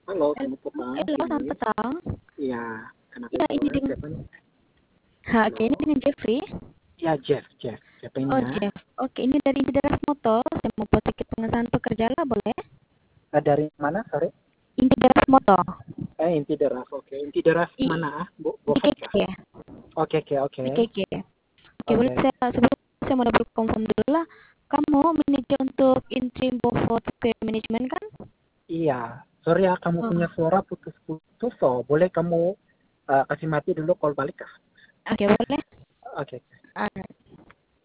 Halo, Hel- selamat petang. Halo, selamat Ini, petang. ya, kenapa Ya, ini soalnya dengan siapa nih? Oke, ini Halo, dengan Jeffrey. ya Jeff. Siapa ini Oh, ya? Jeff. Oke, ini dari Intideras Motor. Saya mau buat tiket pengesahan pekerja lah, boleh? Dari mana, sorry? Intideras Motor. Inti deras, oke. Inti deras I mana? Bofat IKK kah? ya. Oke. IKK. Oke, boleh Oke. sebelum saya mau double confirm dulu lah. Kamu manajer untuk interim Bofort Management kan? Iya, sorry ya, kamu Oh, punya suara putus-putus, so boleh kamu kasih mati dulu call balik kah? oke, boleh. Oke. Alright.